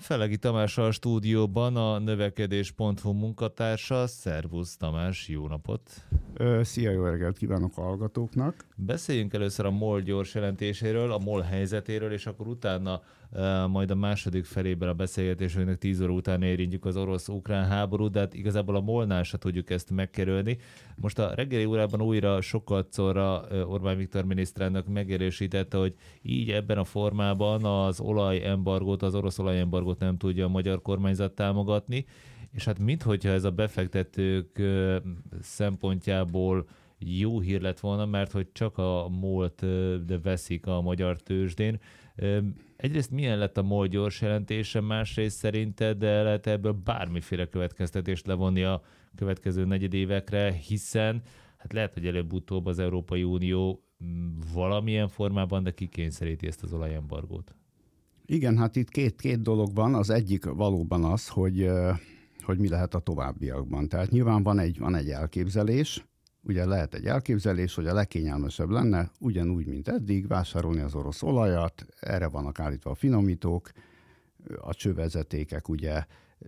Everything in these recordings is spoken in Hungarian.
Felegi Tamás a stúdióban, a növekedés.hu munkatársa. Szervusz Tamás, jó napot! Szia, jó reggelt kívánok a hallgatóknak! Beszéljünk először a MOL gyors jelentéséről, a MOL helyzetéről, és akkor utána majd a második felében a beszélgetésünknek 10 óra után érintjük az orosz-ukrán háborút, de hát igazából a MOL-nál se tudjuk ezt megkerülni. Most a reggeli órában újra sokadszorra Orbán Viktor miniszterelnök megerősítette, hogy így ebben a formában az olajembargót, az orosz olajembargót nem tudja a magyar kormányzat támogatni, és hát minthogyha ez a befektetők szempontjából jó hír lett volna, mert hogy csak a MOL-t de veszik a magyar tőzsdén. Egyrészt milyen lett a MOL gyors jelentése, másrészt szerinted de lehet ebből bármiféle következtetést levonni a következő negyedévekre, hiszen hát lehet, hogy előbb-utóbb az Európai Unió valamilyen formában, de kikényszeríti ezt az olajembargót. Igen, hát itt két dolog van. Az egyik valóban az, hogy mi lehet a továbbiakban. Tehát nyilván van egy elképzelés, ugye lehet egy elképzelés, hogy a legkényelmesebb lenne, ugyanúgy, mint eddig, vásárolni az orosz olajat, erre vannak állítva a finomítók, a csővezetékek, ugye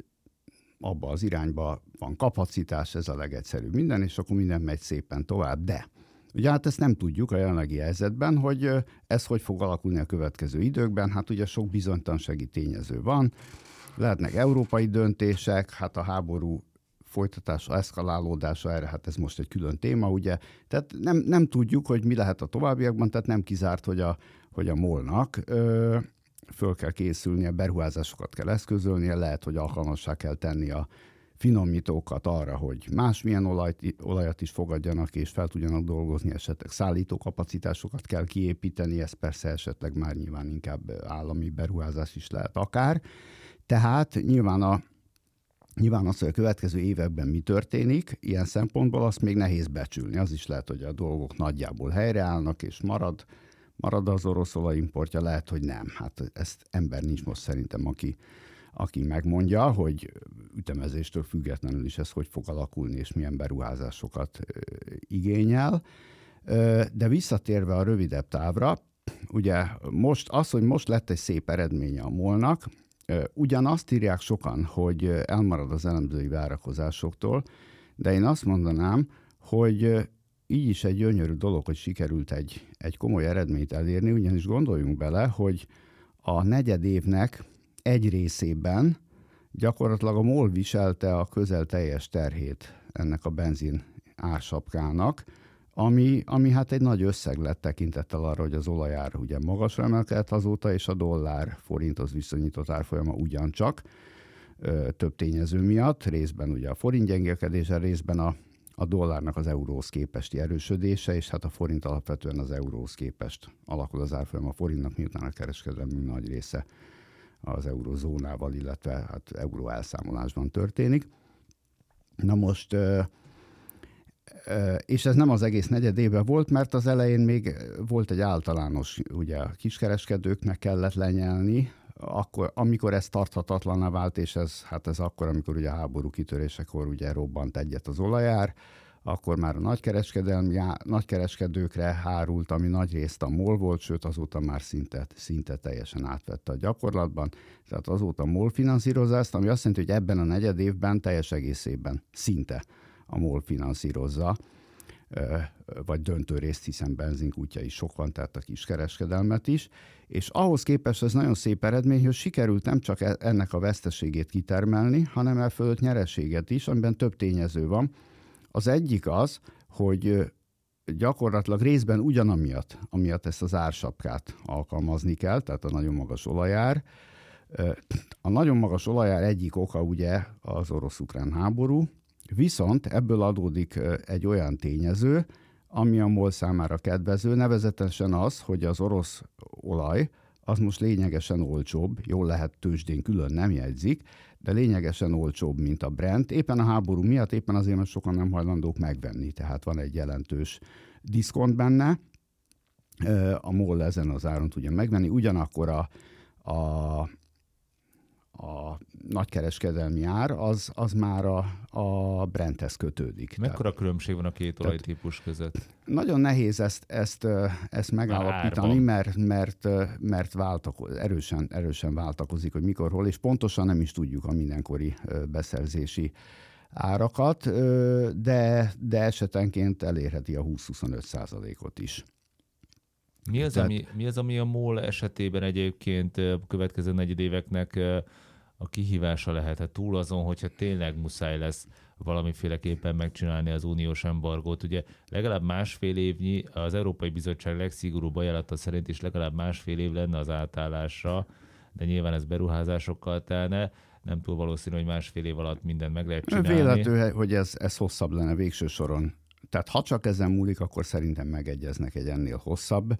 abba az irányba van kapacitás, ez a legegyszerűbb minden, és akkor minden megy szépen tovább. De ugye hát ezt nem tudjuk a jelenlegi helyzetben, hogy ez hogy fog alakulni a következő időkben, hát ugye sok bizonytalansági tényező van, lehetnek európai döntések, hát a háború folytatása, eszkalálódása erre, hát ez most egy külön téma, ugye. Tehát nem tudjuk, hogy mi lehet a továbbiakban, tehát nem kizárt, hogy a MOL-nak föl kell készülnie, beruházásokat kell eszközölnie, lehet, hogy alkalmassá kell tenni a finomítókat arra, hogy másmilyen olajat is fogadjanak, és fel tudjanak dolgozni, esetleg szállítókapacitásokat kell kiépíteni, ez persze esetleg már nyilván inkább állami beruházás is lehet akár. Tehát nyilván az, hogy a következő években mi történik, ilyen szempontból azt még nehéz becsülni. Az is lehet, hogy a dolgok nagyjából helyreállnak, és marad az orosz olajimportja, lehet, hogy nem. Hát ezt ember nincs most szerintem, aki megmondja, hogy ütemezéstől függetlenül is ez hogy fog alakulni, és milyen beruházásokat igényel. De visszatérve a rövidebb távra, ugye hogy most lett egy szép eredménye a MOL-nak, ugyanazt írják sokan, hogy elmarad az elemzői várakozásoktól, de én azt mondanám, hogy így is egy gyönyörű dolog, hogy sikerült egy komoly eredményt elérni, ugyanis gondoljunk bele, hogy a negyedévnek egy részében gyakorlatilag a MOL viselte a közel teljes terhét ennek a benzin ársapkának, ami hát egy nagy összeg lett tekintettel arra, hogy az olajár ugye magasra emelkedett azóta, és a dollár-forinthoz viszonyított árfolyama ugyancsak több tényező miatt, részben ugye a forint gyengélkedése, részben a dollárnak az euróhoz képesti erősödése, és hát a forint alapvetően az euróhoz képest alakul az árfolyama a forintnak, miután a kereskedelmi nagy része az eurozónával, illetve hát euró elszámolásban történik. Na most és ez nem az egész negyedében volt, mert az elején még volt egy általános, ugye a kiskereskedőknek kellett lenyelni, akkor, amikor ez tarthatatlaná vált, és ez akkor, amikor ugye a háború kitörésekor ugye robbant egyet az olajár, akkor már a nagykereskedőkre hárult, ami nagyrészt a MOL volt, sőt azóta már szinte teljesen átvette a gyakorlatban. Tehát azóta MOL finanszírozza ezt, ami azt jelenti, hogy ebben a negyedévben teljes egészében szinte a MOL finanszírozza, vagy döntő részt, hiszen benzinkútja is sok van, tehát a kiskereskedelmet is. És ahhoz képest ez nagyon szép eredmény, hogy sikerült nem csak ennek a veszteségét kitermelni, hanem elfölött nyereséget is, amiben több tényező van. Az egyik az, hogy gyakorlatilag részben amiatt ezt az ársapkát alkalmazni kell, tehát a nagyon magas olajár. A nagyon magas olajár egyik oka ugye az orosz-ukrán háború, viszont ebből adódik egy olyan tényező, ami a MOL számára kedvező, nevezetesen az, hogy az orosz olaj az most lényegesen olcsóbb, jól lehet tőzsdén külön nem jegyzik, de lényegesen olcsóbb, mint a Brent. Éppen a háború miatt, éppen azért, mert sokan nem hajlandók megvenni, tehát van egy jelentős diszkont benne. A MOL ezen az áron tudja megvenni, ugyanakkor a nagykereskedelmi ár, az már a Brenthez kötődik. Mekkora különbség van a két olajtípus között? Nagyon nehéz ezt megállapítani, mert erősen váltakozik, hogy mikor, hol, és pontosan nem is tudjuk a mindenkori beszerzési árakat, de esetenként elérheti a 20-25%-ot is. Mi az, ami a MOL esetében egyébként a következő negyedéveknek a kihívása lehet? Túl azon, hogyha tényleg muszáj lesz valamiféleképpen megcsinálni az uniós embargót. Ugye legalább másfél évnyi, az Európai Bizottság legszigorúbb ajánlata szerint is legalább másfél év lenne az átállásra, de nyilván ez beruházásokkal telne. Nem túl valószínű, hogy másfél év alatt mindent meg lehet csinálni. Véletlenül, hogy ez hosszabb lenne végső soron. Tehát ha csak ezen múlik, akkor szerintem megegyeznek egy ennél hosszabb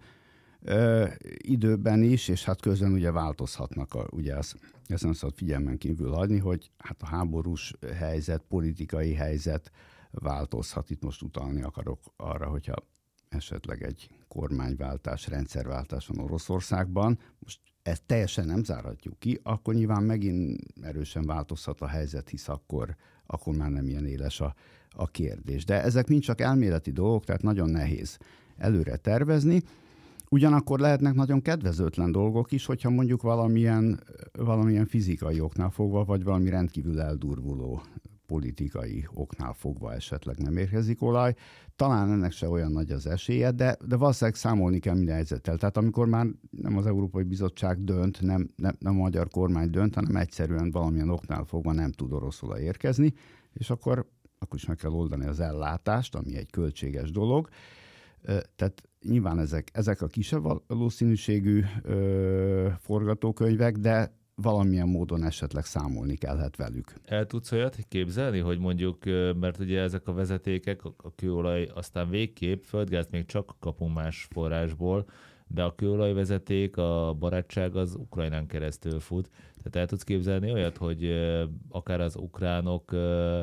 időben is, és hát közben ugye változhatnak, ugye ezt nem szabad figyelmen kívül hagyni, hogy hát a háborús helyzet, politikai helyzet változhat. Itt most utalni akarok arra, hogyha esetleg egy kormányváltás, rendszerváltás van Oroszországban, most ezt teljesen nem zárhatjuk ki, akkor nyilván megint erősen változhat a helyzet, hisz akkor már nem ilyen éles a kérdés. De ezek mind csak elméleti dolgok, tehát nagyon nehéz előre tervezni. Ugyanakkor lehetnek nagyon kedvezőtlen dolgok is, hogyha mondjuk valamilyen fizikai oknál fogva, vagy valami rendkívül eldurvuló politikai oknál fogva esetleg nem érkezik olaj. Talán ennek se olyan nagy az esélye, de valószínűleg számolni kell minden helyzettel. Tehát amikor már nem az Európai Bizottság dönt, nem a magyar kormány dönt, hanem egyszerűen valamilyen oknál fogva nem tud orosz olaj érkezni, és akkor is meg kell oldani az ellátást, ami egy költséges dolog. Tehát nyilván ezek a kisebb valószínűségű forgatókönyvek, de valamilyen módon esetleg számolni kellhet velük. El tudsz olyat képzelni, hogy mondjuk, mert ugye ezek a vezetékek, a kőolaj aztán végképp, földgázt még csak kapunk más forrásból, de a kőolajvezeték, a barátság az Ukrajnán keresztül fut. Tehát el tudsz képzelni olyat, hogy akár az ukránok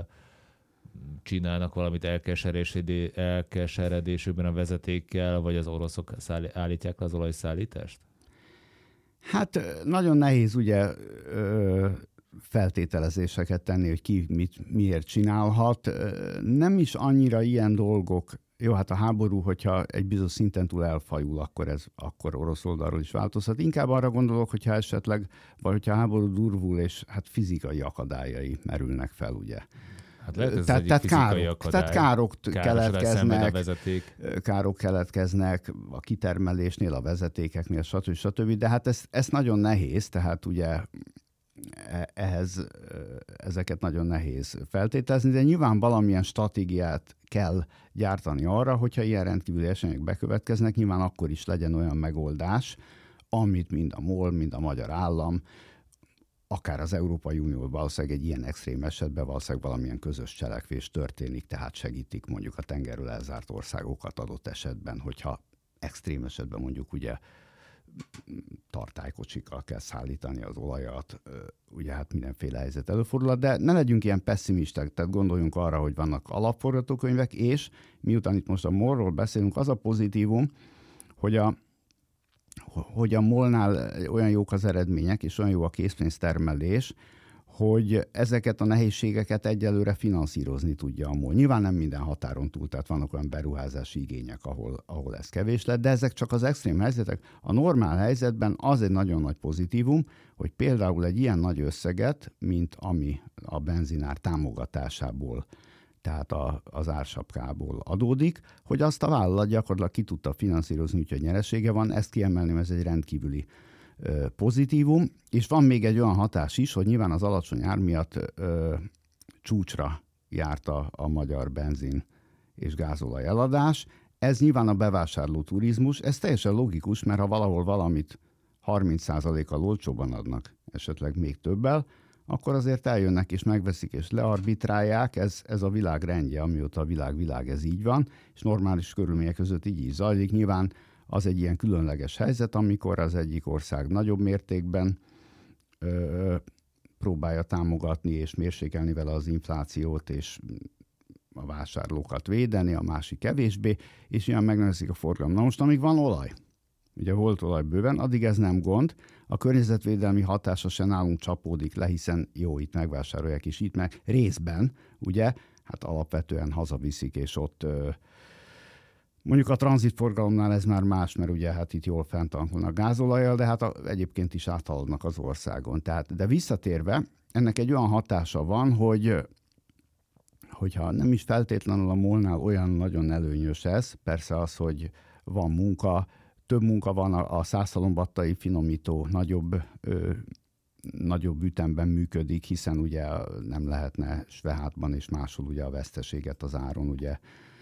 csinálnak valamit elkeseredésükben a vezetékkel, vagy az oroszok állítják le az olajszállítást? Hát nagyon nehéz ugye feltételezéseket tenni, hogy ki miért csinálhat. Nem is annyira ilyen dolgok. Jó, hát a háború, hogyha egy bizonyos szinten túl elfajul, akkor orosz oldalról is változhat. Inkább arra gondolok, hogyha esetleg, vagy hogyha a háború durvul, és hát fizikai akadályai merülnek fel, ugye. Hát lehet, ez tehát károk keletkeznek a kitermelésnél, a vezetékeknél, stb. De hát ez nagyon nehéz, tehát ugye ezeket nagyon nehéz feltételezni, de nyilván valamilyen stratégiát kell gyártani arra, hogyha ilyen rendkívüli események bekövetkeznek, nyilván akkor is legyen olyan megoldás, amit mind a MOL, mind a magyar állam, akár az Európai Unió valószínűleg egy ilyen extrém esetben valószínűleg valamilyen közös cselekvés történik, tehát segítik mondjuk a tengerről elzárt országokat adott esetben, hogyha extrém esetben mondjuk ugye tartálykocsikkal kell szállítani az olajat, ugye hát mindenféle helyzet előfordul, de ne legyünk ilyen pessimisták, tehát gondoljunk arra, hogy vannak alapforgatókönyvek, és miután itt most a MOL-ról beszélünk, az a pozitívum, hogy a MOL-nál olyan jók az eredmények, és olyan jó a készpénztermelés, hogy ezeket a nehézségeket egyelőre finanszírozni tudja a MOL. Nyilván nem minden határon túl, tehát vannak olyan beruházási igények, ahol ez kevés lett, de ezek csak az extrém helyzetek. A normál helyzetben az egy nagyon nagy pozitívum, hogy például egy ilyen nagy összeget, mint ami a benzinár támogatásából, tehát az ársapkából adódik, hogy azt a vállalat gyakorlatilag ki tudta finanszírozni, úgyhogy nyeresége van. Ezt kiemelném, ez egy rendkívüli pozitívum. És van még egy olyan hatás is, hogy nyilván az alacsony ár miatt csúcsra járt a magyar benzin és gázolaj eladás. Ez nyilván a bevásárló turizmus. Ez teljesen logikus, mert ha valahol valamit 30%-kal olcsóban adnak, esetleg még többel, akkor azért eljönnek és megveszik és learbitrálják, ez a világ rendje, amióta a világ ez így van, és normális körülmények között így is zajlik. Nyilván az egy ilyen különleges helyzet, amikor az egyik ország nagyobb mértékben próbálja támogatni és mérsékelni vele az inflációt, és a vásárlókat védeni, a másik kevésbé, és ilyen megnövekszik a forgalom. Na most, amíg van olaj, ugye volt olaj bőven, addig ez nem gond. A környezetvédelmi hatása se nálunk csapódik le, hiszen jó, itt megvásárolják is itt meg részben, ugye, hát alapvetően hazaviszik, és ott mondjuk a tranzitforgalomnál ez már más, mert ugye hát itt jól fenntankolnak gázolajjal, de hát egyébként is áthaladnak az országon. Tehát, de visszatérve, ennek egy olyan hatása van, hogyha nem is feltétlenül a MOL-nál olyan nagyon előnyös ez, persze az, hogy van munka, több munka van, a százszalombattai finomító nagyobb ütemben működik, hiszen ugye nem lehetne Svehátban és máshol ugye a veszteséget az áron ugye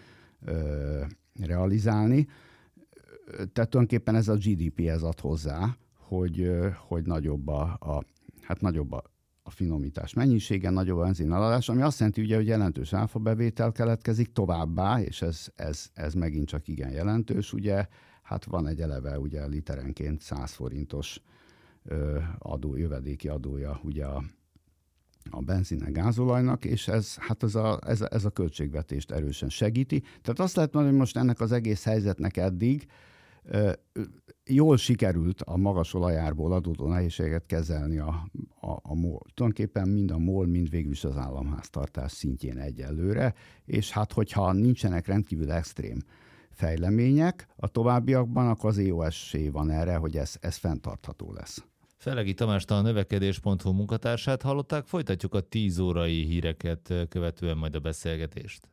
realizálni. Tehát tulajdonképpen ez a GDP-hez ad hozzá, hogy nagyobb a finomítás mennyisége, nagyobb a benzineladás, ami azt jelenti, ugye, hogy jelentős áfabevétel keletkezik továbbá, és ez megint csak igen jelentős, hát van egy eleve ugye literenként 100 forintos jövedéki adója ugye a benzinek, gázolajnak, és ez a költségvetést erősen segíti. Tehát azt lehet mondani, hogy most ennek az egész helyzetnek eddig jól sikerült a magas olajárból adódó nehézséget kezelni a MOL. Tulajdonképpen mind a MOL, mind végül is az államháztartás szintjén egyelőre, és hát hogyha nincsenek rendkívül extrém fejlemények a továbbiakban, akkor az EOS-é van erre, hogy ez fenntartható lesz. Felegi Tamást, a növekedés.hu munkatársát hallották, folytatjuk a 10 órai híreket követően majd a beszélgetést.